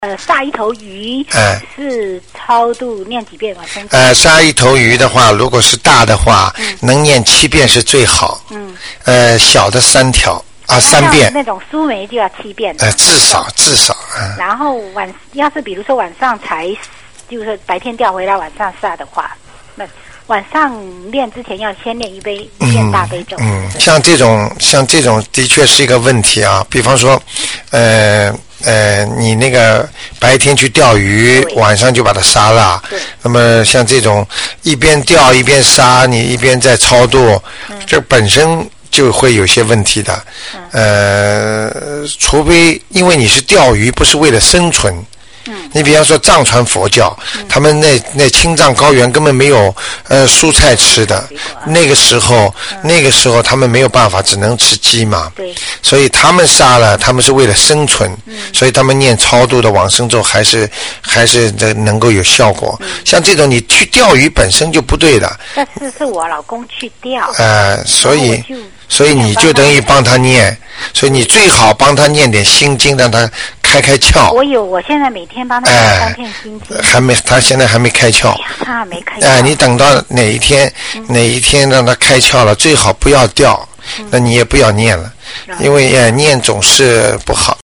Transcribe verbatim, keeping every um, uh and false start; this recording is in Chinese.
呃，杀一头鱼， 哎， 是超度念几遍往生咒？ 呃，杀一头鱼的话，如果是大的话， 嗯、 能念七遍是最好。 嗯。 呃，小的三条啊，三遍。 那种苏梅就要七遍。 呃，至少至少。嗯、 然后晚，要是比如说晚上才，就是白天调回来晚上杀的话，那晚上练之前要先练一杯一遍大悲咒。 嗯，嗯像这种像这种的确是一个问题啊。比方说，呃。呃，你那个白天去钓鱼，晚上就把它杀了。那么像这种一边钓一边杀，你一边在超度，嗯、这本身就会有些问题的。嗯、呃，除非因为你是钓鱼，不是为了生存。嗯，你比方说藏传佛教，嗯、他们那那青藏高原根本没有呃蔬菜吃的，那个时候、嗯、那个时候他们没有办法，只能吃鸡嘛。 对， 所以他们杀了，他们是为了生存，嗯、所以他们念超度的往生咒还是还是这能够有效果。嗯、像这种你去钓鱼本身就不对的。 但是是我老公去钓。 呃，所以所以你就等于帮他念，所以你最好帮他念点心经，让他开开窍。 我有，我现在每天帮他念三片心经。 还没，他现在还没开窍。 他还没开窍。 哎、呃，你等到哪一天、嗯、哪一天让他开窍了，最好不要掉，嗯、那你也不要念了，嗯、因为、呃、念总是不好。